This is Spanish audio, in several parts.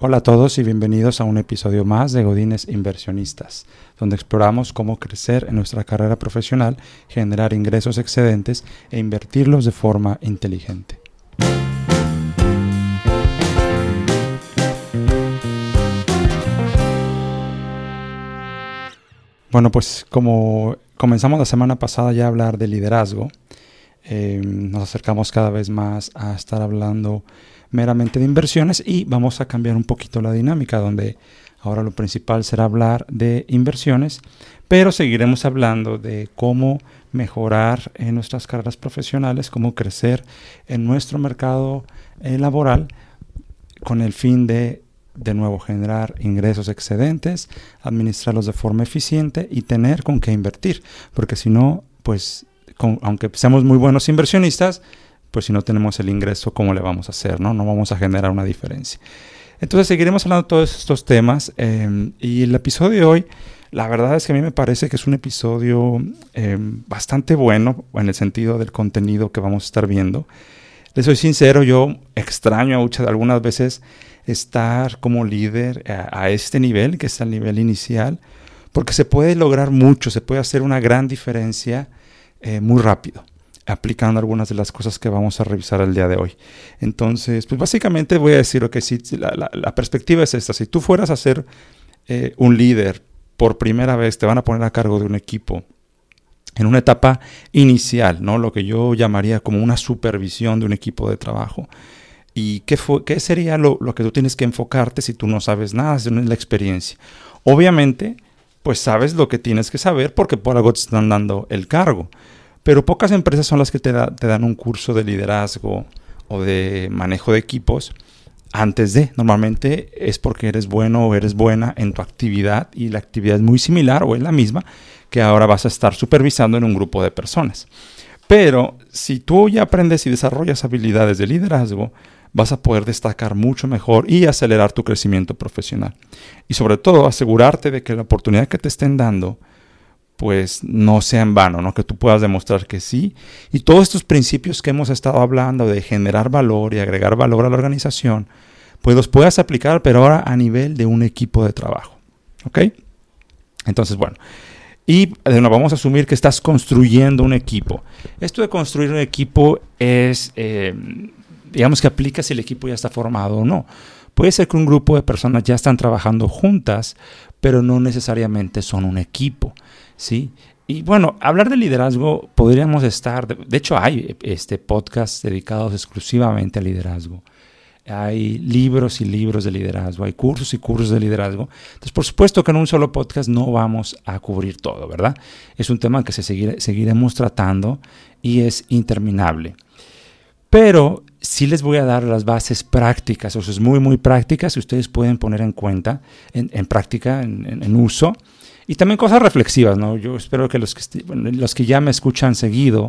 Hola a todos y bienvenidos a un episodio más de Godines Inversionistas, donde exploramos cómo crecer en nuestra carrera profesional, generar ingresos excedentes e invertirlos de forma inteligente. Bueno, pues como comenzamos la semana pasada ya a hablar de liderazgo, nos acercamos cada vez más a estar hablando meramente de inversiones y vamos a cambiar un poquito la dinámica, donde ahora lo principal será hablar de inversiones, pero seguiremos hablando de cómo mejorar en nuestras carreras profesionales, cómo crecer en nuestro mercado laboral con el fin de nuevo, generar ingresos excedentes, administrarlos de forma eficiente y tener con qué invertir, porque si no, pues aunque seamos muy buenos inversionistas, pues si no tenemos el ingreso, ¿cómo le vamos a hacer? No vamos a generar una diferencia. Entonces seguiremos hablando de todos estos temas y el episodio de hoy, la verdad es que a mí me parece que es un episodio bastante bueno en el sentido del contenido que vamos a estar viendo. Les soy sincero, yo extraño algunas veces estar como líder a este nivel, que es el nivel inicial, porque se puede lograr mucho, se puede hacer una gran diferencia muy rápido, aplicando algunas de las cosas que vamos a revisar el día de hoy. Entonces, pues básicamente voy a decir que si la perspectiva es esta: si tú fueras a ser un líder por primera vez, te van a poner a cargo de un equipo en una etapa inicial, ¿no? Lo que yo llamaría como una supervisión de un equipo de trabajo. ¿Y qué sería lo que tú tienes que enfocarte si tú no sabes nada, si no es la experiencia? Obviamente, pues sabes lo que tienes que saber porque por algo te están dando el cargo. Pero pocas empresas son las que te dan un curso de liderazgo o de manejo de equipos antes de. Normalmente es porque eres bueno o eres buena en tu actividad y la actividad es muy similar o es la misma que ahora vas a estar supervisando en un grupo de personas. Pero si tú ya aprendes y desarrollas habilidades de liderazgo, vas a poder destacar mucho mejor y acelerar tu crecimiento profesional. Y sobre todo asegurarte de que la oportunidad que te estén dando pues no sea en vano, ¿no? Que tú puedas demostrar que sí. Y todos estos principios que hemos estado hablando de generar valor y agregar valor a la organización, pues los puedas aplicar, pero ahora a nivel de un equipo de trabajo. ¿Ok? Entonces, bueno. Y de nuevo, vamos a asumir que estás construyendo un equipo. Esto de construir un equipo es, digamos que aplica si el equipo ya está formado o no. Puede ser que un grupo de personas ya están trabajando juntas, pero no necesariamente son un equipo, ¿sí? Y bueno, hablar de liderazgo podríamos estar... De hecho, hay podcasts dedicados exclusivamente al liderazgo. Hay libros y libros de liderazgo, hay cursos y cursos de liderazgo. Entonces, por supuesto que en un solo podcast no vamos a cubrir todo, ¿verdad? Es un tema que seguiremos tratando y es interminable. Pero sí les voy a dar las bases prácticas, o sea, es muy, muy prácticas, y ustedes pueden poner en cuenta, en práctica, en uso. Y también cosas reflexivas, ¿no? Yo espero que los que ya me escuchan seguido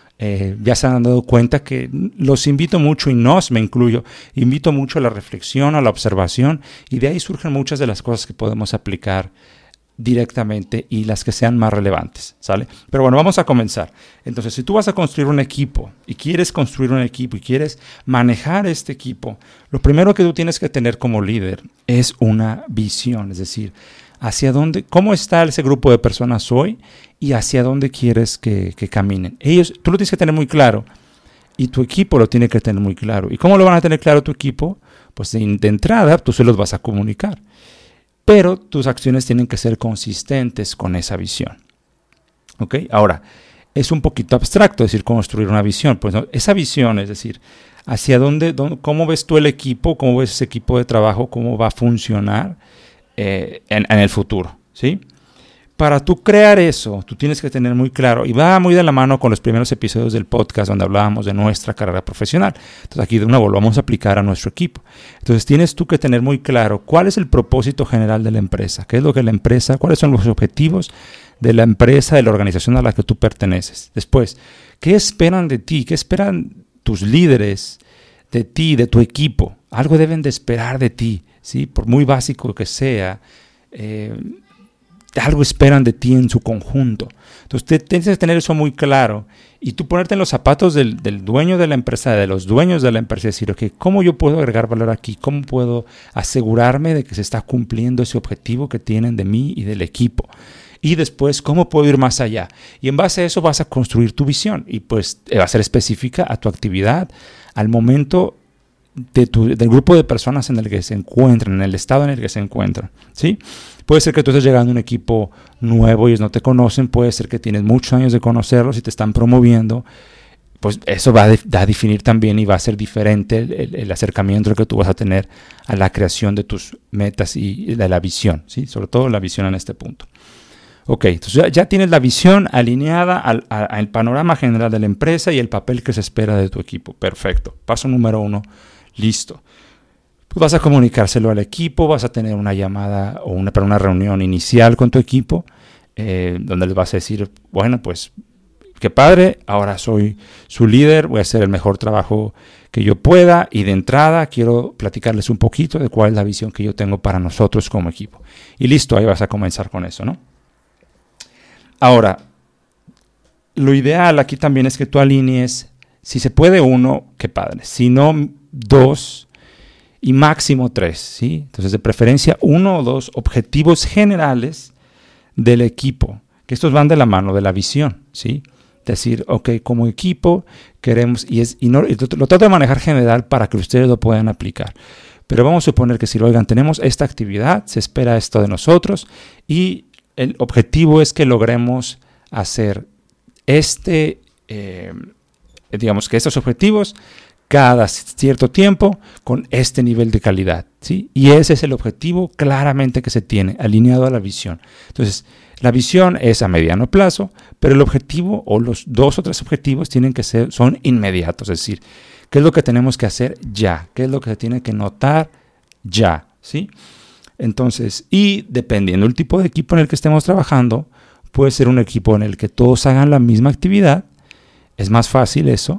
ya se han dado cuenta que los invito mucho, y me incluyo, invito mucho a la reflexión, a la observación, y de ahí surgen muchas de las cosas que podemos aplicar directamente y las que sean más relevantes, ¿sale? Pero bueno, vamos a comenzar. Entonces, si tú vas a construir un equipo y quieres construir un equipo y quieres manejar este equipo, lo primero que tú tienes que tener como líder es una visión, es decir, cómo está ese grupo de personas hoy y hacia dónde quieres que caminen. Tú lo tienes que tener muy claro y tu equipo lo tiene que tener muy claro. ¿Y cómo lo van a tener claro tu equipo? Pues de entrada tú se los vas a comunicar. Pero tus acciones tienen que ser consistentes con esa visión. ¿Ok? Ahora, es un poquito abstracto decir construir una visión. Pues no, esa visión, es decir, hacia cómo ves tú el equipo, cómo ves ese equipo de trabajo, cómo va a funcionar en el futuro, ¿sí? Para tú crear eso, tú tienes que tener muy claro, y va muy de la mano con los primeros episodios del podcast donde hablábamos de nuestra carrera profesional. Entonces aquí de nuevo lo vamos a aplicar a nuestro equipo. Entonces tienes tú que tener muy claro cuál es el propósito general de la empresa, qué es lo que la empresa, cuáles son los objetivos de la empresa, de la organización a la que tú perteneces. Después, ¿qué esperan de ti? ¿Qué esperan tus líderes de ti, de tu equipo? Algo deben de esperar de ti, ¿sí? Por muy básico que sea. algo esperan de ti en su conjunto. Entonces, tienes que tener eso muy claro y tú ponerte en los zapatos del dueño de la empresa, de los dueños de la empresa y decir, ok, ¿cómo yo puedo agregar valor aquí? ¿Cómo puedo asegurarme de que se está cumpliendo ese objetivo que tienen de mí y del equipo? Y después, ¿cómo puedo ir más allá? Y en base a eso vas a construir tu visión y pues va a ser específica a tu actividad, al momento del grupo de personas en el que se encuentran, en el estado en el que se encuentran, ¿sí? Puede ser que tú estés llegando a un equipo nuevo y ellos no te conocen, puede ser que tienes muchos años de conocerlos y te están promoviendo, pues eso va a definir también y va a ser diferente el acercamiento que tú vas a tener a la creación de tus metas y de la visión, ¿sí? Sobre todo la visión en este punto. Ok, entonces ya tienes la visión alineada al panorama general de la empresa y el papel que se espera de tu equipo. Perfecto. Paso número 1. Listo. Pues vas a comunicárselo al equipo, vas a tener una llamada o para una reunión inicial con tu equipo, donde les vas a decir, bueno, pues qué padre, ahora soy su líder, voy a hacer el mejor trabajo que yo pueda y de entrada quiero platicarles un poquito de cuál es la visión que yo tengo para nosotros como equipo. Y listo, ahí vas a comenzar con eso, ¿no? Ahora, lo ideal aquí también es que tú alinees, si se puede 1, qué padre, si no 2 y máximo 3, ¿sí? Entonces, de preferencia 1 o 2 objetivos generales del equipo, que estos van de la mano de la visión, ¿sí? Decir, ok, como equipo y lo trato de manejar general para que ustedes lo puedan aplicar. Pero vamos a suponer que si oigan, tenemos esta actividad, se espera esto de nosotros y el objetivo es que logremos hacer digamos que estos objetivos cada cierto tiempo con este nivel de calidad, ¿sí? Y ese es el objetivo claramente que se tiene, alineado a la visión. Entonces, la visión es a mediano plazo, pero el objetivo o los 2 o 3 objetivos son inmediatos, es decir, ¿qué es lo que tenemos que hacer ya? ¿Qué es lo que se tiene que notar ya? ¿Sí? Entonces, y dependiendo del tipo de equipo en el que estemos trabajando, puede ser un equipo en el que todos hagan la misma actividad, es más fácil eso,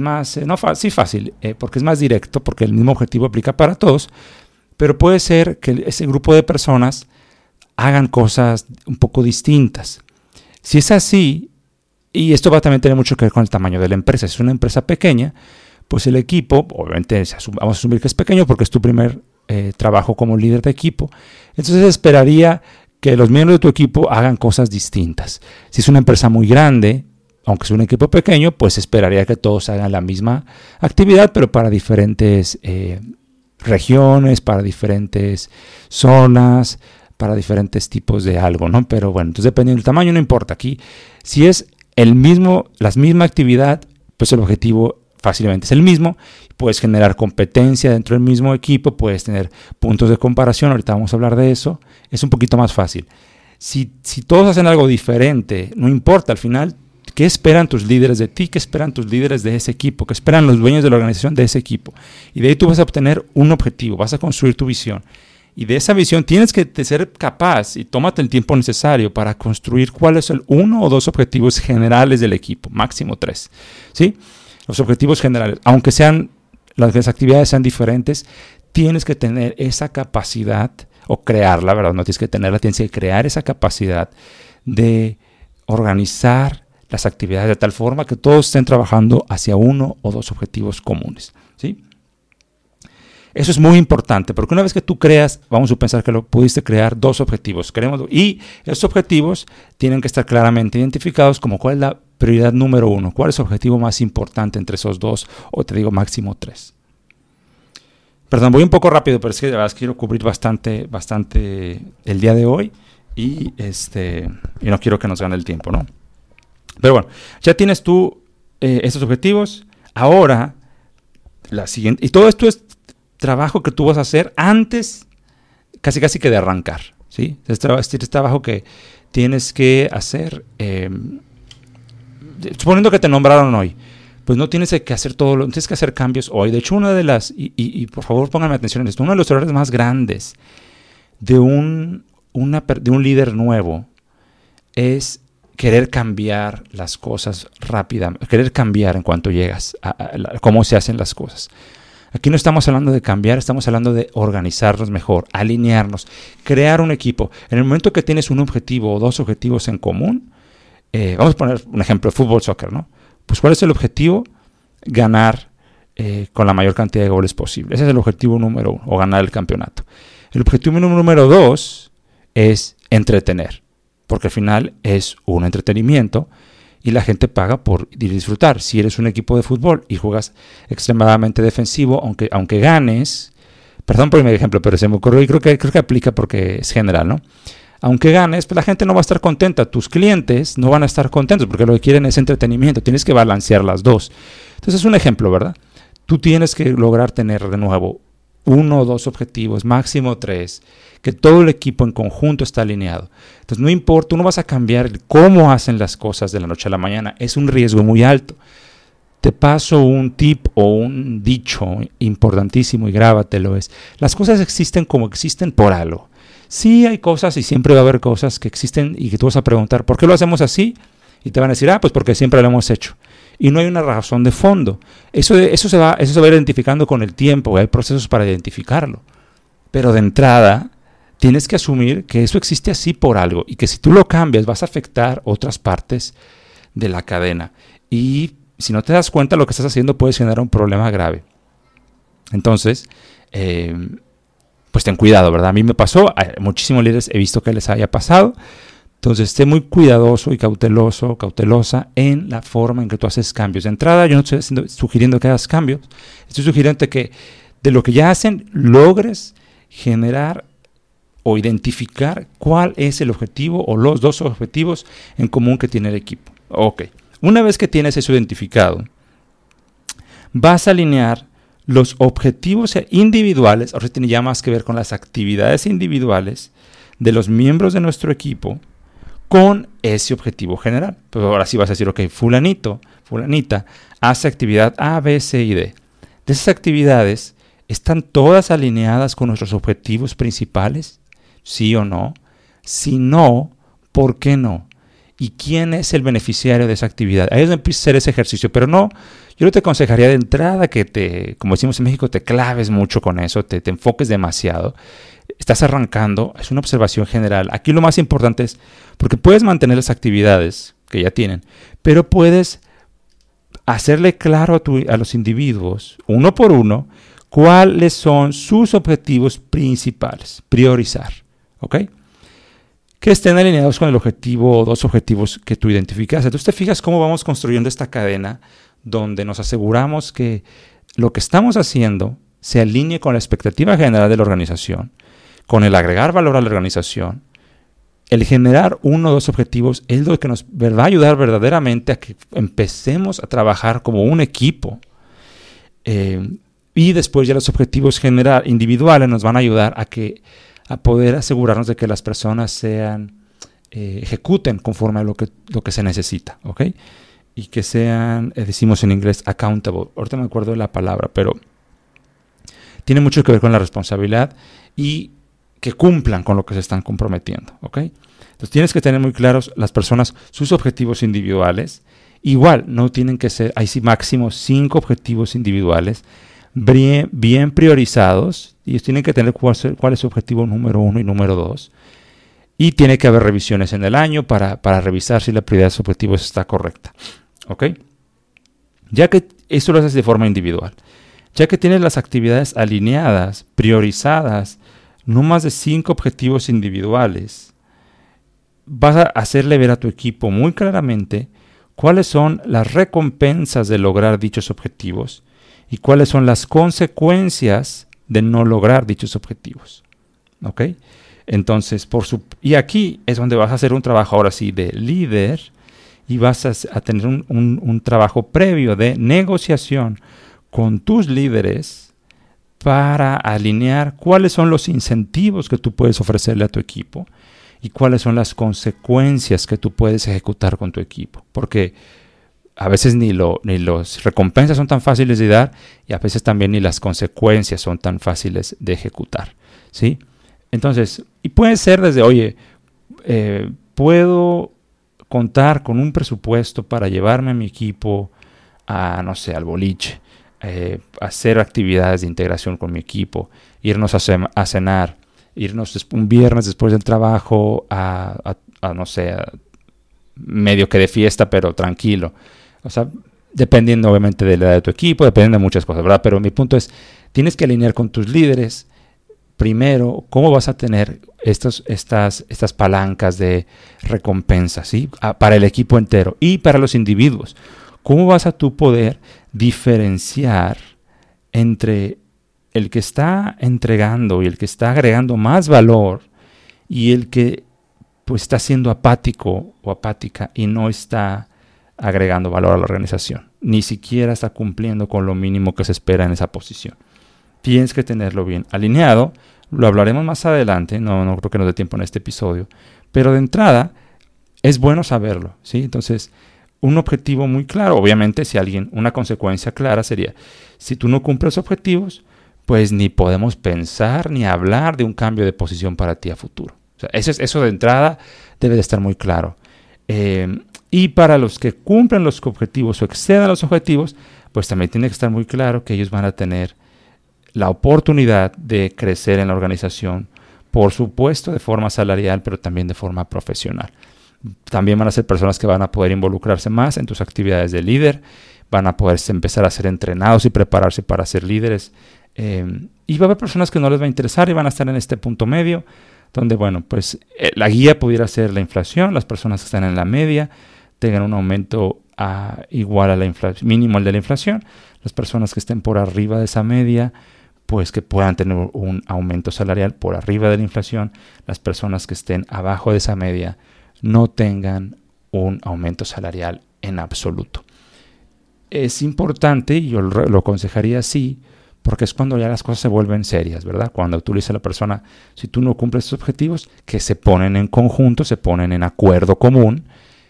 fácil, porque es más directo, porque el mismo objetivo aplica para todos, pero puede ser que ese grupo de personas hagan cosas un poco distintas. Si es así, y esto va a también tener mucho que ver con el tamaño de la empresa, si es una empresa pequeña, pues el equipo, obviamente vamos a asumir que es pequeño porque es tu primer trabajo como líder de equipo, entonces esperaría que los miembros de tu equipo hagan cosas distintas. Si es una empresa muy grande, aunque es un equipo pequeño, pues esperaría que todos hagan la misma actividad, pero para diferentes regiones, para diferentes zonas, para diferentes tipos de algo, ¿no? Pero bueno, entonces dependiendo del tamaño no importa. Aquí, si es la misma actividad, pues el objetivo fácilmente es el mismo. Puedes generar competencia dentro del mismo equipo, puedes tener puntos de comparación, ahorita vamos a hablar de eso, es un poquito más fácil. Si todos hacen algo diferente, no importa, al final, ¿qué esperan tus líderes de ti? ¿Qué esperan tus líderes de ese equipo? ¿Qué esperan los dueños de la organización de ese equipo? Y de ahí tú vas a obtener un objetivo, vas a construir tu visión. Y de esa visión tienes que ser capaz y tómate el tiempo necesario para construir cuáles son 1 o 2 objetivos generales del equipo, máximo 3, ¿sí? Los objetivos generales, aunque las actividades sean diferentes, tienes que tener esa capacidad, o crearla, ¿verdad? No tienes que tenerla, tienes que crear esa capacidad de organizar las actividades de tal forma que todos estén trabajando hacia 1 o 2 objetivos comunes, ¿sí? Eso es muy importante, porque una vez que tú creas, vamos a pensar que lo pudiste crear 2 objetivos, y esos objetivos tienen que estar claramente identificados como cuál es la prioridad número 1, cuál es el objetivo más importante entre esos 2, o te digo máximo 3. Perdón, voy un poco rápido, pero es que de verdad quiero cubrir bastante el día de hoy y no quiero que nos gane el tiempo, ¿no? Pero bueno, ya tienes tú estos objetivos. Ahora, la siguiente, y todo esto es trabajo que tú vas a hacer antes, casi que de arrancar, ¿sí? Es trabajo que tienes que hacer, suponiendo que te nombraron hoy, pues no tienes que hacer no tienes que hacer cambios hoy. De hecho, una de las, y por favor pónganme atención en esto, uno de los errores más grandes de un líder nuevo es querer cambiar las cosas rápidamente, querer cambiar en cuanto llegas a cómo se hacen las cosas. Aquí no estamos hablando de cambiar, estamos hablando de organizarnos mejor, alinearnos, crear un equipo. En el momento que tienes un objetivo o dos objetivos en común, vamos a poner un ejemplo de fútbol, soccer, ¿no? Pues ¿cuál es el objetivo? Ganar con la mayor cantidad de goles posible. Ese es el objetivo número 1, o ganar el campeonato. El objetivo número 2 es entretener, porque al final es un entretenimiento y la gente paga por disfrutar. Si eres un equipo de fútbol y juegas extremadamente defensivo, aunque ganes, perdón por mi ejemplo, pero se me ocurrió y creo que aplica porque es general, ¿no? Aunque ganes, pues la gente no va a estar contenta, tus clientes no van a estar contentos porque lo que quieren es entretenimiento, tienes que balancear las dos. Entonces es un ejemplo, ¿verdad? Tú tienes que lograr tener de nuevo 1 o 2 objetivos, máximo 3, que todo el equipo en conjunto está alineado. Entonces no importa, tú no vas a cambiar cómo hacen las cosas de la noche a la mañana, es un riesgo muy alto. Te paso un tip o un dicho importantísimo y grábatelo, es: las cosas existen como existen por algo. Sí hay cosas y siempre va a haber cosas que existen y que tú vas a preguntar, ¿por qué lo hacemos así? Y te van a decir, pues porque siempre lo hemos hecho. Y no hay una razón de fondo. Eso se va identificando con el tiempo, hay procesos para identificarlo. Pero de entrada, tienes que asumir que eso existe así por algo y que si tú lo cambias vas a afectar otras partes de la cadena. Y si no te das cuenta, lo que estás haciendo puede generar un problema grave. Entonces, pues ten cuidado, ¿verdad? A mí me pasó, a muchísimos líderes he visto que les haya pasado. Entonces, esté muy cuidadoso y cautelosa en la forma en que tú haces cambios. De entrada, yo no estoy sugiriendo que hagas cambios. Estoy sugiriendo que de lo que ya hacen, logres generar o identificar cuál es el objetivo o los 2 objetivos en común que tiene el equipo. Ok. Una vez que tienes eso identificado, vas a alinear los objetivos individuales, ahora tiene ya más que ver con las actividades individuales de los miembros de nuestro equipo, con ese objetivo general. Pues ahora sí vas a decir, ok, fulanito, fulanita, hace actividad A, B, C y D. De esas actividades, ¿están todas alineadas con nuestros objetivos principales? ¿Sí o no? Si no, ¿por qué no? ¿Y quién es el beneficiario de esa actividad? Ahí es donde empieza a hacer ese ejercicio, pero no, yo no te aconsejaría de entrada que como decimos en México, te claves mucho con eso, te enfoques demasiado. Estás arrancando, es una observación general. Aquí lo más importante es, porque puedes mantener las actividades que ya tienen, pero puedes hacerle claro a los individuos, uno por uno, cuáles son sus objetivos principales, priorizar, ¿ok? Que estén alineados con el objetivo o 2 objetivos que tú identificas. Entonces te fijas cómo vamos construyendo esta cadena donde nos aseguramos que lo que estamos haciendo se alinee con la expectativa general de la organización, con el agregar valor a la organización. El generar 1 o 2 objetivos es lo que nos va a ayudar verdaderamente a que empecemos a trabajar como un equipo. Y después ya los objetivos individuales nos van a ayudar a poder asegurarnos de que las personas ejecuten conforme a lo que se necesita, ¿ok? Y que sean, decimos en inglés, accountable. Ahorita me acuerdo de la palabra, pero tiene mucho que ver con la responsabilidad y que cumplan con lo que se están comprometiendo, ¿ok? Entonces tienes que tener muy claros las personas sus objetivos individuales. Igual, no tienen que ser, hay sí máximo 5 objetivos individuales bien priorizados. Y ellos tienen que tener cuál es su objetivo número 1 y número 2. Y tiene que haber revisiones en el año para revisar si la prioridad de sus objetivos está correcta, ¿ok? Ya que eso lo haces de forma individual. Ya que tienes las actividades alineadas, priorizadas, no más de 5 objetivos individuales, vas a hacerle ver a tu equipo muy claramente cuáles son las recompensas de lograr dichos objetivos y cuáles son las consecuencias de no lograr dichos objetivos. ¿Ok? Entonces, y aquí es donde vas a hacer un trabajo ahora sí de líder y vas a tener un trabajo previo de negociación con tus líderes para alinear cuáles son los incentivos que tú puedes ofrecerle a tu equipo y cuáles son las consecuencias que tú puedes ejecutar con tu equipo. Porque a veces ni las recompensas son tan fáciles de dar y a veces también ni las consecuencias son tan fáciles de ejecutar, ¿sí? Entonces, y puede ser desde, oye, puedo contar con un presupuesto para llevarme a mi equipo a, no sé, al boliche. hacer actividades de integración con mi equipo, irnos a cenar, irnos un viernes después del trabajo no sé, medio que de fiesta, pero tranquilo. O sea, dependiendo obviamente de la edad de tu equipo, dependiendo de muchas cosas, ¿verdad? Pero mi punto es, tienes que alinear con tus líderes, primero, cómo vas a tener estas palancas de recompensa, ¿sí? Para el equipo entero y para los individuos. ¿Cómo vas a tú poder diferenciar entre el que está entregando y el que está agregando más valor y el que pues está siendo apático o apática y no está agregando valor a la organización? Ni siquiera está cumpliendo con lo mínimo que se espera en esa posición. Tienes que tenerlo bien alineado. Lo hablaremos más adelante, no creo que nos dé tiempo en este episodio, pero de entrada es bueno saberlo, ¿sí? Entonces, un objetivo muy claro, obviamente una consecuencia clara sería, si tú no cumples objetivos, pues ni podemos pensar ni hablar de un cambio de posición para ti a futuro. O sea, eso de entrada debe de estar muy claro. Y para los que cumplen los objetivos o excedan los objetivos, pues también tiene que estar muy claro que ellos van a tener la oportunidad de crecer en la organización, por supuesto de forma salarial, pero también de forma profesional. También van a ser personas que van a poder involucrarse más en tus actividades de líder, van a poder empezar a ser entrenados y prepararse para ser líderes. Y va a haber personas que no les va a interesar y van a estar en este punto medio, donde, bueno, pues la guía pudiera ser la inflación, las personas que están en la media tengan un aumento igual a la inflación, mínimo al de la inflación, las personas que estén por arriba de esa media, pues que puedan tener un aumento salarial por arriba de la inflación, las personas que estén abajo de esa media no tengan un aumento salarial en absoluto. Es importante, y yo lo aconsejaría así, porque es cuando ya las cosas se vuelven serias, ¿verdad? Cuando tú le dices a la persona, si tú no cumples estos objetivos, que se ponen en conjunto, se ponen en acuerdo común,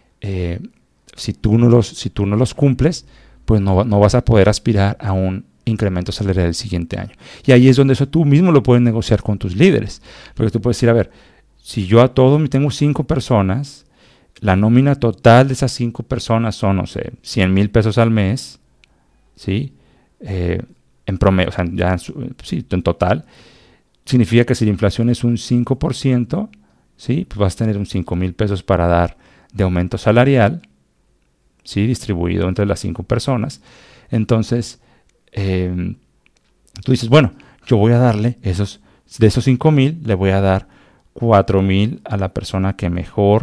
si tú no los cumples, pues no vas a poder aspirar a un incremento salarial el siguiente año. Y ahí es donde eso tú mismo lo puedes negociar con tus líderes. Porque tú puedes decir, a ver, si yo a todos tengo 5 personas, la nómina total de esas 5 personas son, no sé, 100,000 pesos al mes, ¿sí? En promedio, o sea, en total. Significa que si la inflación es un 5%, ¿sí? Pues vas a tener un 5,000 pesos para dar de aumento salarial, ¿sí? Distribuido entre las 5 personas. Entonces, tú dices, bueno, yo voy a darle de esos 5,000, le voy a dar 4,000 a la persona que mejor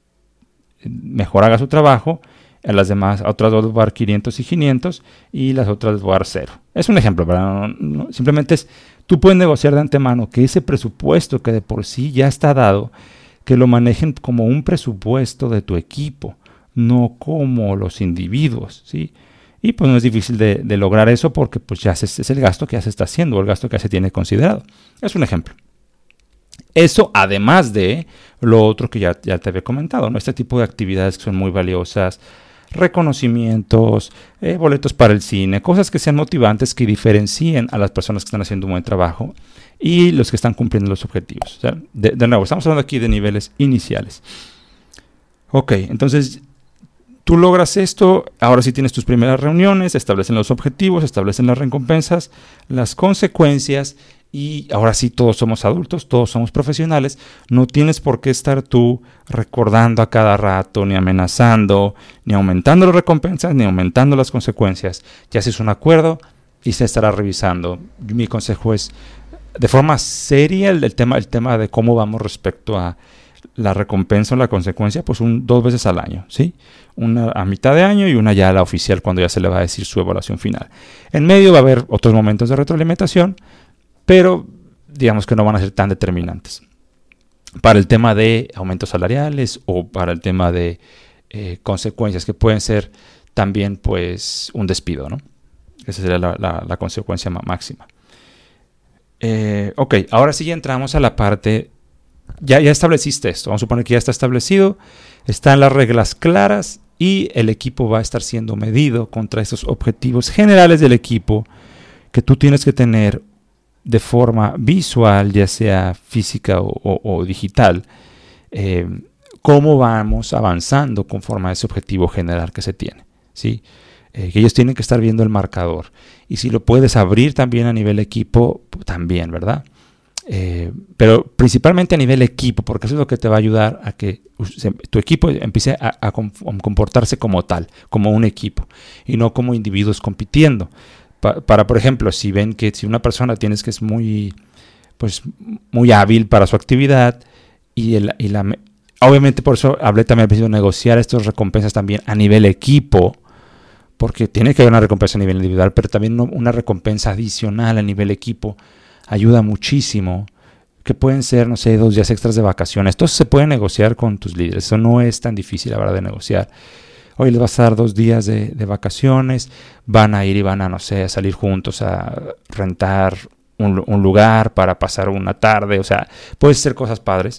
haga su trabajo, a las demás, a otras dos les voy a dar 500 y 500 y las otras les voy a dar 0. Es un ejemplo, ¿verdad? Simplemente tú puedes negociar de antemano que ese presupuesto que de por sí ya está dado, que lo manejen como un presupuesto de tu equipo, no como los individuos, ¿sí? Y pues no es difícil de lograr eso porque pues ya es el gasto que ya se está haciendo, o el gasto que ya se tiene considerado. Es un ejemplo. Eso además de lo otro que ya te había comentado, ¿no? Este tipo de actividades que son muy valiosas, reconocimientos, boletos para el cine, cosas que sean motivantes, que diferencien a las personas que están haciendo un buen trabajo y los que están cumpliendo los objetivos. O sea, de nuevo, estamos hablando aquí de niveles iniciales. Ok, entonces tú logras esto, ahora sí tienes tus primeras reuniones, establecen los objetivos, establecen las recompensas, las consecuencias, y ahora sí todos somos adultos, todos somos profesionales, no tienes por qué estar tú recordando a cada rato, ni amenazando, ni aumentando las recompensas, ni aumentando las consecuencias. Ya haces un acuerdo y se estará revisando. Mi consejo es, de forma seria, el tema de cómo vamos respecto a la recompensa o la consecuencia, pues 2 veces al año, ¿sí? Una a mitad de año y una ya a la oficial cuando ya se le va a decir su evaluación final. En medio va a haber otros momentos de retroalimentación, pero digamos que no van a ser tan determinantes para el tema de aumentos salariales o para el tema de consecuencias que pueden ser también pues un despido, ¿no? Esa sería la consecuencia máxima. Ok, ahora sí ya entramos a la parte, ya estableciste esto, vamos a suponer que ya está establecido, están las reglas claras y el equipo va a estar siendo medido contra esos objetivos generales del equipo que tú tienes que tener de forma visual, ya sea física o digital, cómo vamos avanzando conforme a ese objetivo general que se tiene, ¿sí? que ellos tienen que estar viendo el marcador. Y si lo puedes abrir también a nivel equipo, también, ¿verdad? Pero principalmente a nivel equipo, porque eso es lo que te va a ayudar a que tu equipo empiece a comportarse como tal, como un equipo, y no como individuos compitiendo. Por ejemplo, si ven que si una persona tienes que es muy hábil para su actividad, obviamente por eso hablé también al principio de negociar estas recompensas también a nivel equipo, porque tiene que haber una recompensa a nivel individual, pero también una recompensa adicional a nivel equipo ayuda muchísimo, que pueden ser, no sé, 2 días extras de vacaciones. Esto se puede negociar con tus líderes, eso no es tan difícil, la verdad, de negociar. Hoy les vas a dar 2 días de vacaciones, van a ir y van a, no sé, a salir juntos a rentar un lugar para pasar una tarde. O sea, puedes hacer cosas padres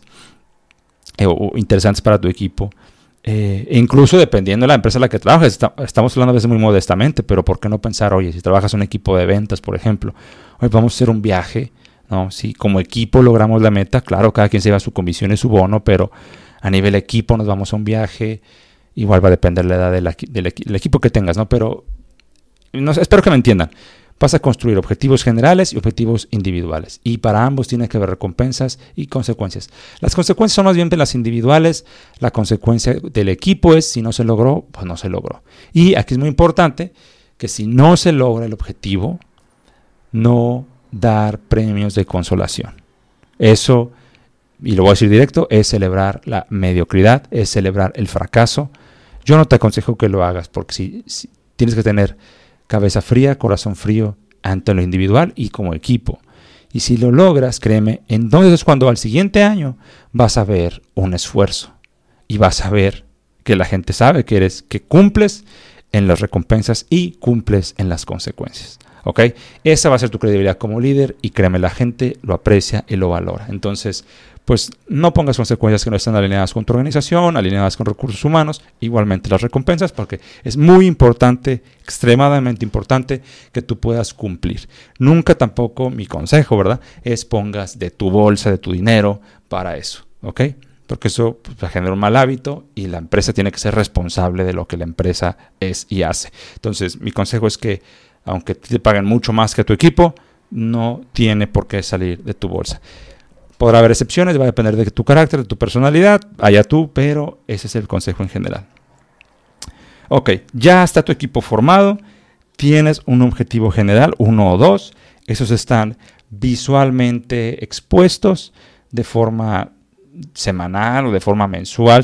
o interesantes para tu equipo. Incluso dependiendo de la empresa en la que trabajes, estamos hablando a veces muy modestamente, pero ¿por qué no pensar, oye, si trabajas en un equipo de ventas, por ejemplo, hoy vamos a hacer un viaje, ¿no? Si como equipo logramos la meta, claro, cada quien se lleva su comisión y su bono, pero a nivel equipo nos vamos a un viaje, igual va a depender la edad del equipo que tengas, ¿no? Pero espero que me entiendan. Vas a construir objetivos generales y objetivos individuales. Y para ambos tiene que haber recompensas y consecuencias. Las consecuencias son más bien de las individuales. La consecuencia del equipo es, si no se logró, pues no se logró. Y aquí es muy importante que si no se logra el objetivo, no dar premios de consolación. Eso, y lo voy a decir directo, es celebrar la mediocridad, es celebrar el fracaso. Yo no te aconsejo que lo hagas, porque si tienes que tener cabeza fría, corazón frío ante lo individual y como equipo. Y si lo logras, créeme, entonces es cuando al siguiente año vas a ver un esfuerzo y vas a ver que la gente sabe que cumples en las recompensas y cumples en las consecuencias. ¿Ok? Esa va a ser tu credibilidad como líder y créeme, la gente lo aprecia y lo valora. Entonces, pues no pongas consecuencias que no estén alineadas con tu organización, alineadas con recursos humanos, igualmente las recompensas, porque es muy importante, extremadamente importante que tú puedas cumplir. Nunca tampoco, mi consejo, ¿verdad?, es pongas de tu bolsa, de tu dinero para eso, ¿ok? Porque eso pues, genera un mal hábito y la empresa tiene que ser responsable de lo que la empresa es y hace. Entonces, mi consejo es que, aunque te paguen mucho más que tu equipo, no tiene por qué salir de tu bolsa. Podrá haber excepciones, va a depender de tu carácter, de tu personalidad, allá tú, pero ese es el consejo en general. Ok, ya está tu equipo formado, tienes un objetivo general, 1 o 2, esos están visualmente expuestos de forma semanal o de forma mensual,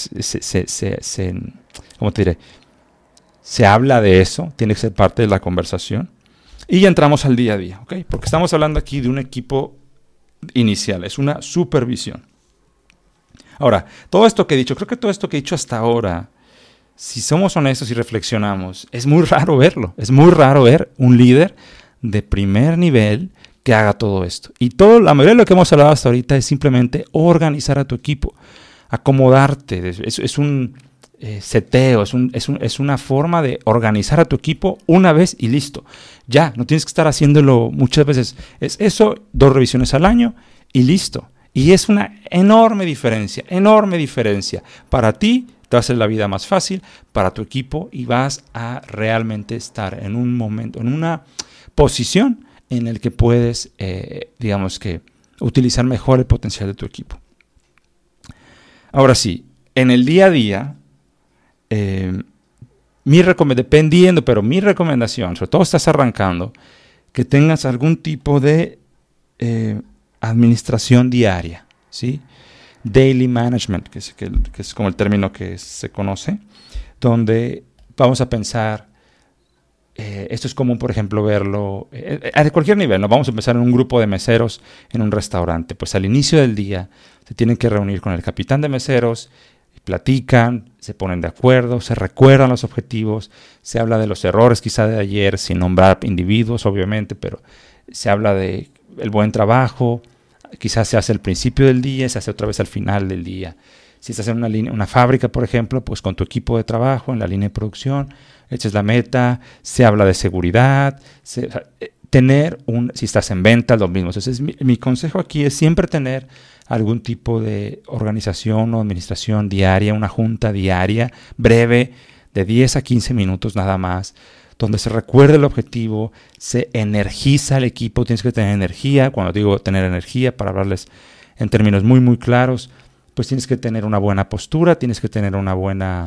¿cómo te diré? Se habla de eso, tiene que ser parte de la conversación. Y ya entramos al día a día, ¿ok? Porque estamos hablando aquí de un equipo inicial, es una supervisión. Ahora, todo esto que he dicho, creo que todo esto que he dicho hasta ahora, si somos honestos y reflexionamos, es muy raro verlo. Es muy raro ver un líder de primer nivel que haga todo esto. Y la mayoría de lo que hemos hablado hasta ahorita es simplemente organizar a tu equipo, acomodarte. Es un seteo, es una forma de organizar a tu equipo una vez y listo. Ya, no tienes que estar haciéndolo muchas veces. Es eso, 2 revisiones al año y listo. Y es una enorme diferencia para ti. Te va a hacer la vida más fácil, para tu equipo, y vas a realmente estar en un momento, en una posición en el que puedes, digamos que, utilizar mejor el potencial de tu equipo. Ahora sí, en el día a día, mi recomendación, sobre todo estás arrancando, que tengas algún tipo de administración diaria, ¿sí? Daily management, que es como el término que se conoce, donde vamos a pensar, esto es común, por ejemplo, verlo a cualquier nivel, ¿no? Vamos a empezar en un grupo de meseros en un restaurante. Pues al inicio del día se tienen que reunir con el capitán de meseros, platican, se ponen de acuerdo, se recuerdan los objetivos, se habla de los errores quizá de ayer, sin nombrar individuos, obviamente, pero se habla de el buen trabajo. Quizás se hace al principio del día, se hace otra vez al final del día. Si estás en una fábrica, por ejemplo, pues con tu equipo de trabajo, en la línea de producción, echas la meta, se habla de seguridad, si estás en venta, lo mismo. Entonces, mi consejo aquí es siempre tener algún tipo de organización o administración diaria, una junta diaria, breve, de 10 a 15 minutos nada más, donde se recuerde el objetivo, se energiza el equipo. Tienes que tener energía. Cuando digo tener energía, para hablarles en términos muy, muy claros, pues tienes que tener una buena postura, tienes que tener una buena,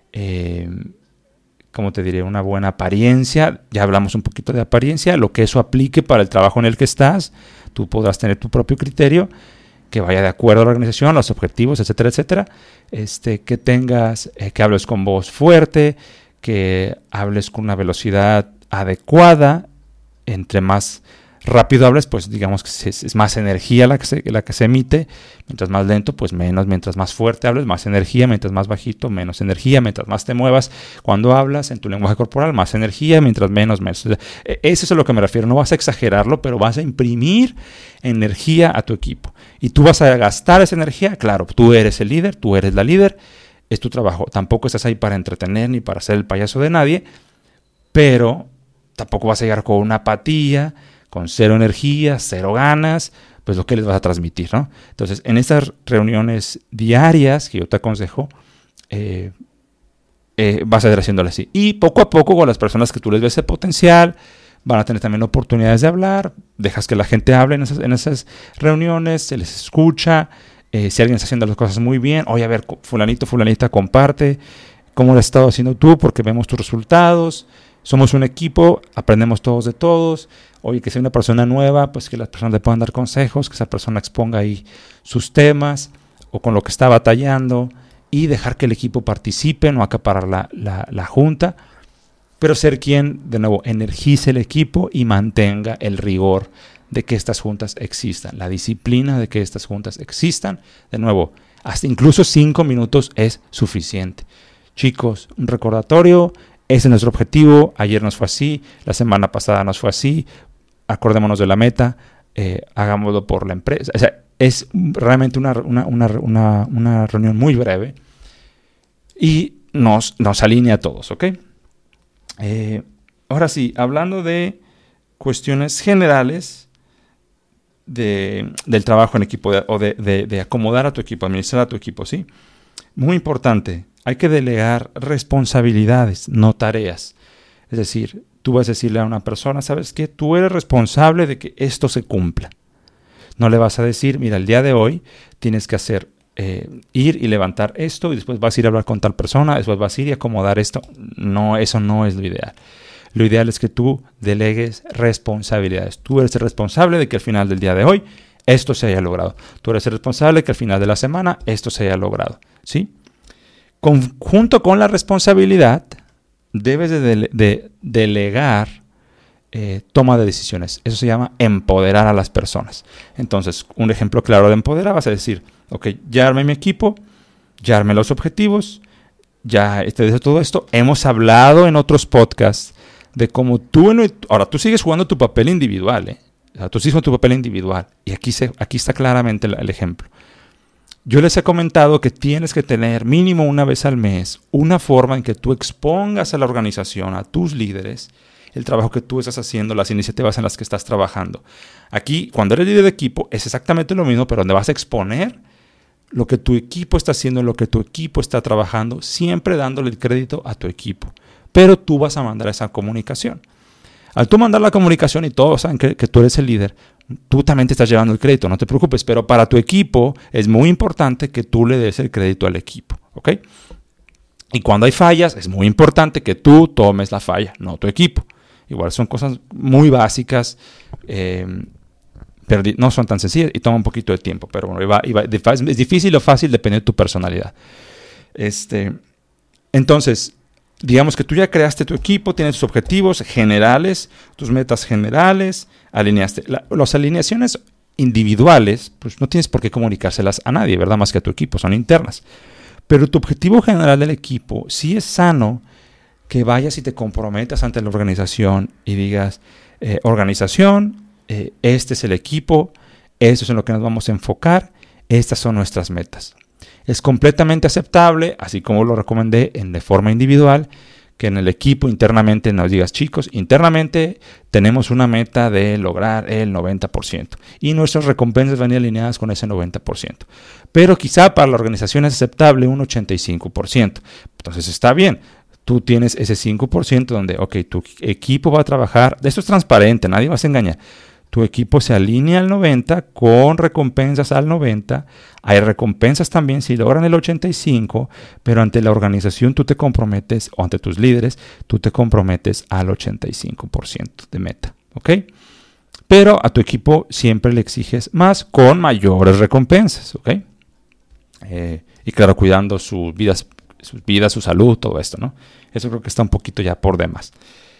¿cómo te diré? Una buena apariencia. Ya hablamos un poquito de apariencia, lo que eso aplique para el trabajo en el que estás. Tú podrás tener tu propio criterio, que vaya de acuerdo a la organización, los objetivos, etcétera, etcétera. Que tengas, que hables con voz fuerte, que hables con una velocidad adecuada. Entre más rápido hables, pues digamos que es más energía la que se emite. Mientras más lento, pues menos. Mientras más fuerte hables, más energía. Mientras más bajito, menos energía. Mientras más te muevas cuando hablas en tu lenguaje corporal, más energía. Mientras menos. Eso es a lo que me refiero. No vas a exagerarlo, pero vas a imprimir energía a tu equipo. Y tú vas a gastar esa energía. Claro, tú eres el líder, tú eres la líder. Es tu trabajo. Tampoco estás ahí para entretener ni para ser el payaso de nadie. Pero tampoco vas a llegar con una apatía, con cero energía, cero ganas, pues lo que les vas a transmitir, ¿no? Entonces, en estas reuniones diarias que yo te aconsejo, vas a ir haciéndolo así. Y poco a poco, con las personas que tú les ves el potencial, van a tener también oportunidades de hablar, dejas que la gente hable en esas reuniones, se les escucha. Si alguien está haciendo las cosas muy bien, oye, a ver, fulanito, fulanita, comparte cómo lo has estado haciendo tú, porque vemos tus resultados. Somos un equipo, aprendemos todos de todos. Oye, que sea una persona nueva, pues que las personas le puedan dar consejos, que esa persona exponga ahí sus temas o con lo que está batallando, y dejar que el equipo participe, no acaparar la junta, pero ser quien, de nuevo, energice el equipo y mantenga el rigor de que estas juntas existan, la disciplina de que estas juntas existan. De nuevo, hasta incluso 5 minutos es suficiente. Chicos, un recordatorio. Ese es nuestro objetivo. Ayer nos fue así, la semana pasada nos fue así. Acordémonos de la meta, hagámoslo por la empresa. O sea, es realmente una reunión muy breve y nos alinea a todos, ¿ok? Ahora sí, hablando de cuestiones generales del trabajo en equipo o de acomodar a tu equipo, administrar a tu equipo, ¿sí? Muy importante. Hay que delegar responsabilidades, no tareas. Es decir, tú vas a decirle a una persona, ¿sabes qué? Tú eres responsable de que esto se cumpla. No le vas a decir, mira, el día de hoy tienes que hacer, ir y levantar esto, y después vas a ir a hablar con tal persona, después vas a ir y acomodar esto. No, eso no es lo ideal. Lo ideal es que tú delegues responsabilidades. Tú eres el responsable de que al final del día de hoy esto se haya logrado. Tú eres el responsable de que al final de la semana esto se haya logrado, ¿sí? Junto con la responsabilidad, debes de delegar toma de decisiones. Eso se llama empoderar a las personas. Entonces, un ejemplo claro de empoderar, vas a decir, ok, ya armé mi equipo, ya armé los objetivos, ya te dije todo esto. Hemos hablado en otros podcasts de cómo ahora tú sigues jugando tu papel individual, O sea, tú sigues jugando tu papel individual. Y aquí está claramente el ejemplo. Yo les he comentado que tienes que tener mínimo una vez al mes una forma en que tú expongas a la organización, a tus líderes, el trabajo que tú estás haciendo, las iniciativas en las que estás trabajando. Aquí, cuando eres líder de equipo, es exactamente lo mismo, pero donde vas a exponer lo que tu equipo está haciendo, lo que tu equipo está trabajando, siempre dándole el crédito a tu equipo. Pero tú vas a mandar esa comunicación. Al tú mandar la comunicación y todos saben que tú eres el líder, tú también te estás llevando el crédito, no te preocupes, pero para tu equipo es muy importante que tú le des el crédito al equipo, ¿ok? Y cuando hay fallas, es muy importante que tú tomes la falla, no tu equipo. Igual son cosas muy básicas, pero no son tan sencillas y toma un poquito de tiempo, pero bueno, es difícil o fácil, depende de tu personalidad. Entonces, digamos que tú ya creaste tu equipo, tienes tus objetivos generales, tus metas generales, alineaste. Las alineaciones individuales, pues no tienes por qué comunicárselas a nadie, ¿verdad? Más que a tu equipo, son internas. Pero tu objetivo general del equipo, sí es sano que vayas y te comprometas ante la organización y digas, organización, este es el equipo, esto es en lo que nos vamos a enfocar, estas son nuestras metas. Es completamente aceptable, así como lo recomendé de forma individual, que en el equipo internamente nos digas, chicos, internamente tenemos una meta de lograr el 90% y nuestras recompensas van a ir alineadas con ese 90%. Pero quizá para la organización es aceptable un 85%. Entonces está bien, tú tienes ese 5% donde, ok, tu equipo va a trabajar, esto es transparente, nadie vas a engañar. Tu equipo se alinea al 90 con recompensas al 90. Hay recompensas también si logran el 85, pero ante la organización tú te comprometes, o ante tus líderes, tú te comprometes al 85% de meta. ¿Ok? Pero a tu equipo siempre le exiges más con mayores recompensas. ¿Ok? Y claro, cuidando sus vidas, su salud, todo esto, ¿no? Eso creo que está un poquito ya por demás.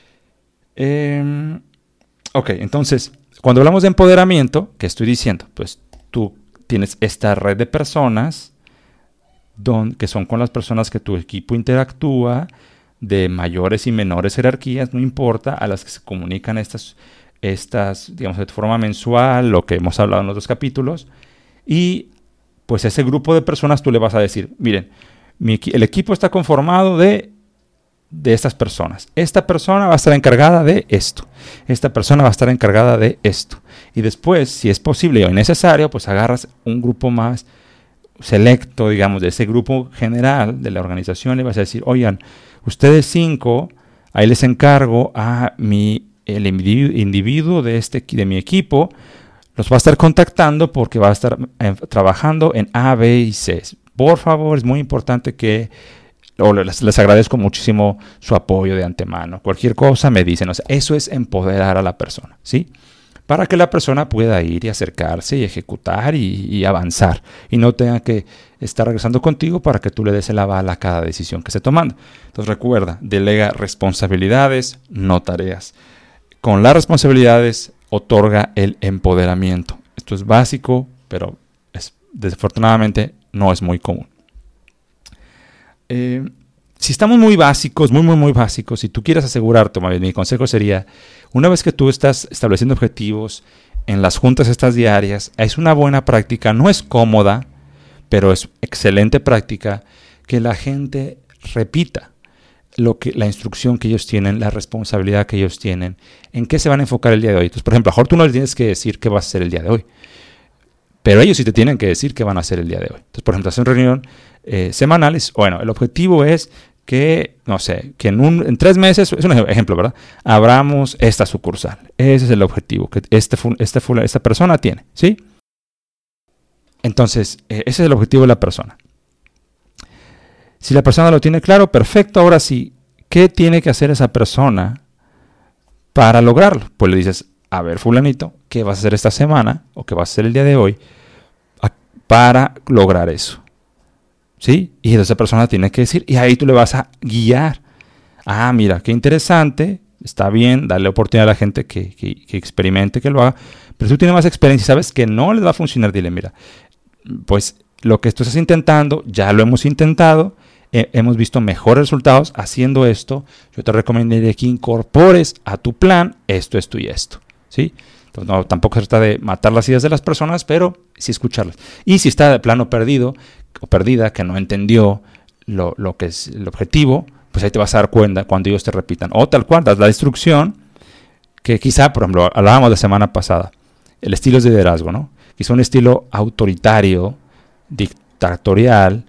Ok, entonces, cuando hablamos de empoderamiento, ¿qué estoy diciendo? Pues tú tienes esta red de personas que son con las personas que tu equipo interactúa, de mayores y menores jerarquías, no importa, a las que se comunican estas digamos, de forma mensual, lo que hemos hablado en los 2 capítulos, y pues a ese grupo de personas tú le vas a decir, miren, el equipo está conformado de estas personas. Esta persona va a estar encargada de esto. Esta persona va a estar encargada de esto. Y después, si es posible o necesario, pues agarras un grupo más selecto, digamos, de ese grupo general de la organización y vas a decir, oigan, ustedes 5, ahí les encargo el individuo de mi equipo, los va a estar contactando porque va a estar trabajando en A, B y C. Por favor, es muy importante que les agradezco muchísimo su apoyo de antemano. Cualquier cosa me dicen. O sea, eso es empoderar a la persona, ¿sí? Para que la persona pueda ir y acercarse y ejecutar y avanzar. Y no tenga que estar regresando contigo para que tú le des el aval a cada decisión que esté tomando. Entonces recuerda, delega responsabilidades, no tareas. Con las responsabilidades otorga el empoderamiento. Esto es básico, pero desafortunadamente no es muy común. Si estamos muy básicos, muy básicos, si tú quieres asegurarte, mi consejo sería, una vez que tú estás estableciendo objetivos en las juntas estas diarias, es una buena práctica, no es cómoda, pero es excelente práctica que la gente repita la instrucción que ellos tienen, la responsabilidad que ellos tienen, en qué se van a enfocar el día de hoy. Entonces, por ejemplo, a lo mejor tú no les tienes que decir qué vas a hacer el día de hoy, pero ellos sí te tienen que decir qué van a hacer el día de hoy. Entonces, por ejemplo, hacer una reunión semanales. Bueno, el objetivo es que, no sé, que en 3 meses, es un ejemplo, ¿verdad? Abramos esta sucursal. Ese es el objetivo que esta persona tiene, ¿sí? Entonces, ese es el objetivo de la persona. Si la persona lo tiene claro, perfecto. Ahora sí, ¿qué tiene que hacer esa persona para lograrlo? Pues le dices, a ver, fulanito, ¿qué vas a hacer esta semana o qué vas a hacer el día de hoy para lograr eso? ¿Sí? Y esa persona tiene que decir, y ahí tú le vas a guiar. Ah, mira, qué interesante, está bien, darle oportunidad a la gente que experimente, que lo haga. Pero si tú tienes más experiencia y sabes que no les va a funcionar, dile, mira, pues lo que tú estás intentando, ya lo hemos intentado, hemos visto mejores resultados haciendo esto. Yo te recomendaría que incorpores a tu plan esto y esto, ¿sí? Entonces, no, tampoco se trata de matar las ideas de las personas, pero sí escucharlas. Y si está de plano perdido o perdida, que no entendió lo que es el objetivo, pues ahí te vas a dar cuenta cuando ellos te repitan. O tal cual, das la instrucción que quizá, por ejemplo, hablábamos la semana pasada, el estilo es de liderazgo, ¿no? Quizá un estilo autoritario, dictatorial,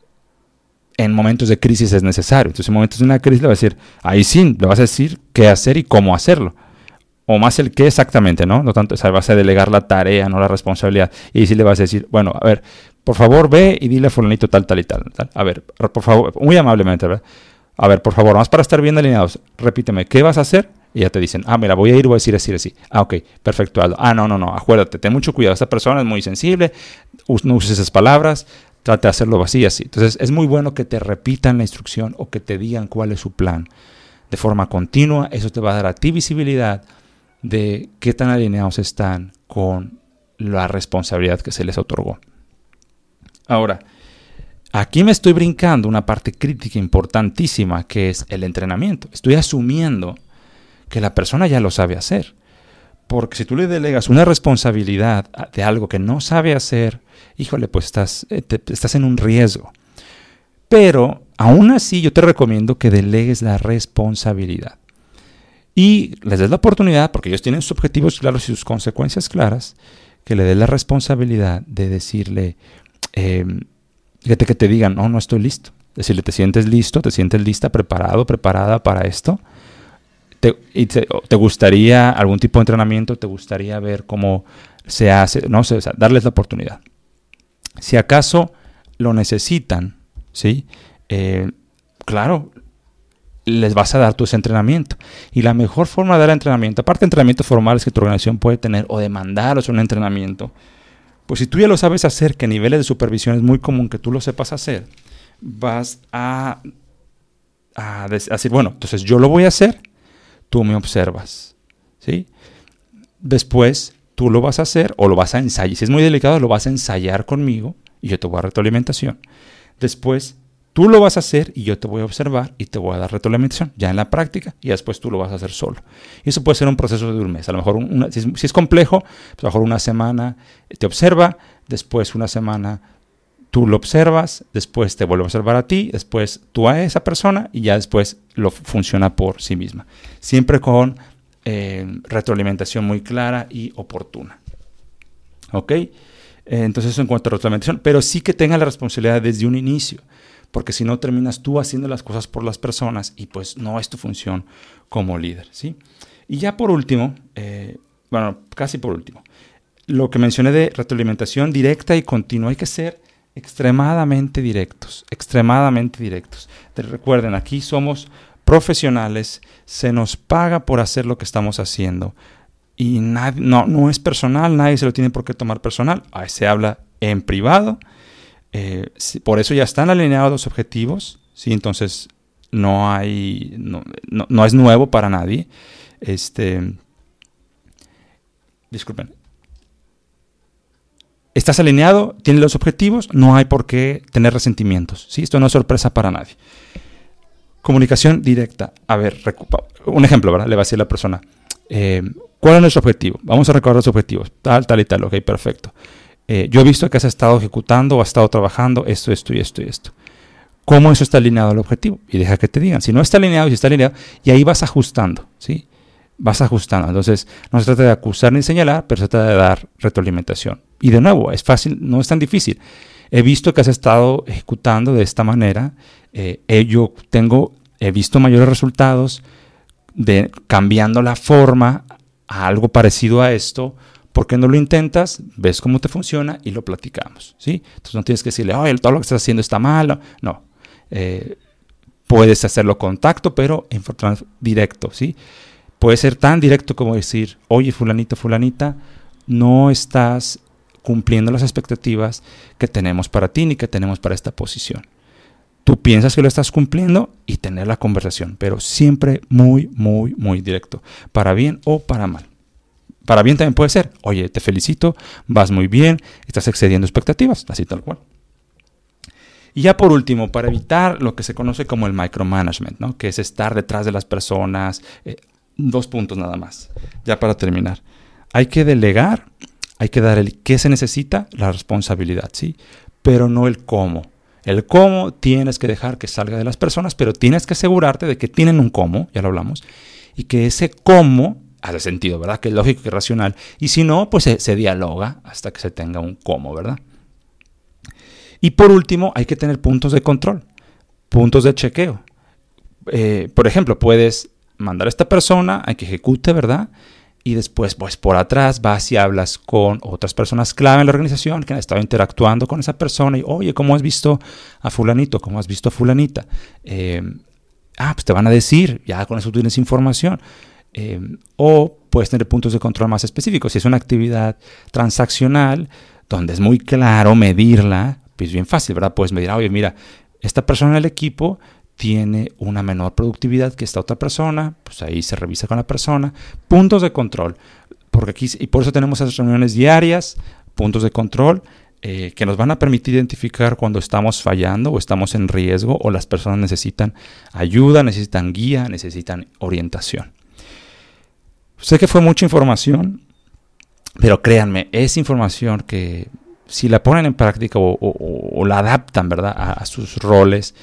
en momentos de crisis es necesario. Entonces, en momentos de una crisis le vas a decir, ahí sí, le vas a decir qué hacer y cómo hacerlo. O más el qué exactamente, ¿no? No tanto, o sea, vas a delegar la tarea, no la responsabilidad. Y sí le vas a decir, bueno, a ver, por favor, ve y dile a fulanito tal. A ver, por favor, muy amablemente, ¿verdad? A ver, por favor, más para estar bien alineados, repíteme, ¿qué vas a hacer? Y ya te dicen, mira, voy a decir así. Ok, perfecto, Aldo. No, acuérdate, ten mucho cuidado, esta persona es muy sensible, no uses esas palabras, trate de hacerlo así. Entonces, es muy bueno que te repitan la instrucción o que te digan cuál es su plan de forma continua. Eso te va a dar a ti visibilidad de qué tan alineados están con la responsabilidad que se les otorgó. Ahora, aquí me estoy brincando una parte crítica importantísima que es el entrenamiento. Estoy asumiendo que la persona ya lo sabe hacer. Porque si tú le delegas una responsabilidad de algo que no sabe hacer, híjole, pues estás en un riesgo. Pero aún así yo te recomiendo que delegues la responsabilidad. Y les des la oportunidad, porque ellos tienen sus objetivos claros y sus consecuencias claras, que le des la responsabilidad de decirle, fíjate que te digan, no estoy listo. Decirle, ¿te sientes listo? ¿Te sientes lista, preparado, preparada para esto? ¿Te gustaría algún tipo de entrenamiento? ¿Te gustaría ver cómo se hace? No sé, o sea, darles la oportunidad. Si acaso lo necesitan, ¿sí? Claro, les vas a dar tu ese entrenamiento. Y la mejor forma de dar entrenamiento, aparte de entrenamientos formales que tu organización puede tener o demandaros un entrenamiento, pues si tú ya lo sabes hacer, que a niveles de supervisión es muy común que tú lo sepas hacer, vas a decir, bueno, entonces yo lo voy a hacer, tú me observas, ¿sí? Después tú lo vas a hacer o lo vas a ensayar. Si es muy delicado, lo vas a ensayar conmigo y yo te voy a dar retroalimentación. Después tú lo vas a hacer y yo te voy a observar y te voy a dar retroalimentación ya en la práctica, y después tú lo vas a hacer solo. Y eso puede ser un proceso de un mes. A lo mejor, si es complejo, pues a lo mejor una semana te observa, después una semana tú lo observas, después te vuelve a observar a ti, después tú a esa persona y ya después lo funciona por sí misma. Siempre con retroalimentación muy clara y oportuna. ¿Ok? Entonces eso en cuanto a retroalimentación, pero sí que tenga la responsabilidad desde un inicio, porque si no terminas tú haciendo las cosas por las personas y pues no es tu función como líder, ¿sí? Y ya por último, casi por último, lo que mencioné de retroalimentación directa y continua, hay que ser extremadamente directos, extremadamente directos. Recuerden, aquí somos profesionales, se nos paga por hacer lo que estamos haciendo y no es personal, nadie se lo tiene por qué tomar personal. Ahí se habla en privado, por eso ya están alineados los objetivos, ¿sí? Entonces no es nuevo para nadie. Disculpen. Estás alineado, tienes los objetivos, no hay por qué tener resentimientos, ¿sí? Esto no es sorpresa para nadie. Comunicación directa. A ver, un ejemplo, ¿verdad? Le va a decir a la persona, ¿cuál es nuestro objetivo? Vamos a recordar los objetivos, tal y tal, ok, perfecto. Yo he visto que has estado ejecutando o has estado trabajando esto y esto. ¿Cómo eso está alineado al objetivo? Y deja que te digan. Si no está alineado, si está alineado, y ahí vas ajustando, ¿sí? Vas ajustando. Entonces, no se trata de acusar ni señalar, pero se trata de dar retroalimentación. Y de nuevo, es fácil, no es tan difícil. He visto que has estado ejecutando de esta manera. He visto mayores resultados cambiando la forma a algo parecido a esto. ¿Por qué no lo intentas? Ves cómo te funciona y lo platicamos, ¿sí? Entonces no tienes que decirle, oye, todo lo que estás haciendo está mal. No. Puedes hacerlo con tacto, pero en forma directo, ¿sí? Puede ser tan directo como decir, oye, fulanito, fulanita, no estás cumpliendo las expectativas que tenemos para ti ni que tenemos para esta posición. Tú piensas que lo estás cumpliendo y tener la conversación, pero siempre muy, muy, muy directo, para bien o para mal. Para bien también puede ser, oye, te felicito, vas muy bien, estás excediendo expectativas, así tal cual. Y ya por último, para evitar lo que se conoce como el micromanagement, ¿no? Que es estar detrás de las personas. 2 puntos nada más, ya para terminar. Hay que delegar, hay que dar el qué se necesita, la responsabilidad, ¿sí? Pero no el cómo. El cómo tienes que dejar que salga de las personas, pero tienes que asegurarte de que tienen un cómo, ya lo hablamos, y que ese cómo hace sentido, ¿verdad? Que es lógico y racional. Y si no, pues se dialoga hasta que se tenga un cómo, ¿verdad? Y por último, hay que tener puntos de control, puntos de chequeo. Por ejemplo, puedes mandar a esta persona a que ejecute, ¿verdad? Y después, pues por atrás vas y hablas con otras personas clave en la organización que han estado interactuando con esa persona y, oye, ¿cómo has visto a fulanito? ¿Cómo has visto a fulanita? Pues te van a decir, ya con eso tienes información. O puedes tener puntos de control más específicos. Si es una actividad transaccional donde es muy claro medirla, pues bien fácil, ¿verdad? Puedes medir, oye, mira, esta persona en el equipo tiene una menor productividad que esta otra persona, pues ahí se revisa con la persona. Puntos de control, porque aquí, y por eso tenemos esas reuniones diarias, puntos de control, que nos van a permitir identificar cuando estamos fallando o estamos en riesgo o las personas necesitan ayuda, necesitan guía, necesitan orientación. Sé que fue mucha información, pero créanme, es información que si la ponen en práctica o la adaptan, ¿verdad?, a sus roles,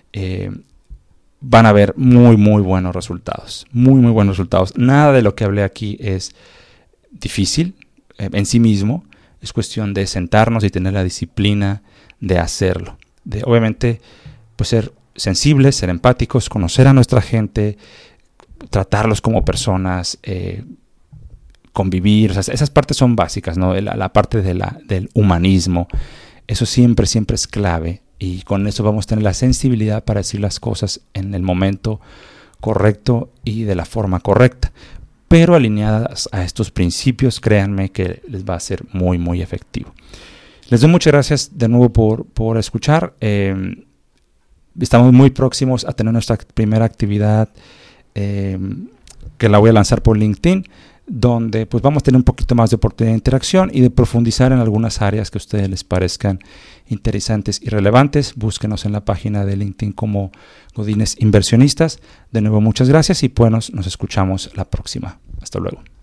van a ver muy, muy buenos resultados. Muy, muy buenos resultados. Nada de lo que hablé aquí es difícil en sí mismo. Es cuestión de sentarnos y tener la disciplina de hacerlo. Obviamente, pues ser sensibles, ser empáticos, conocer a nuestra gente, tratarlos como personas, convivir. O sea, esas partes son básicas, ¿no? La parte del humanismo, eso siempre es clave, y con eso vamos a tener la sensibilidad para decir las cosas en el momento correcto y de la forma correcta, pero alineadas a estos principios. Créanme que les va a ser muy, muy efectivo. Les doy muchas gracias de nuevo por escuchar. Estamos muy próximos a tener nuestra primera actividad, que la voy a lanzar por LinkedIn, donde pues vamos a tener un poquito más de oportunidad de interacción y de profundizar en algunas áreas que a ustedes les parezcan interesantes y relevantes. Búsquenos en la página de LinkedIn como Godínez Inversionistas. De nuevo, muchas gracias y pues nos escuchamos la próxima. Hasta luego.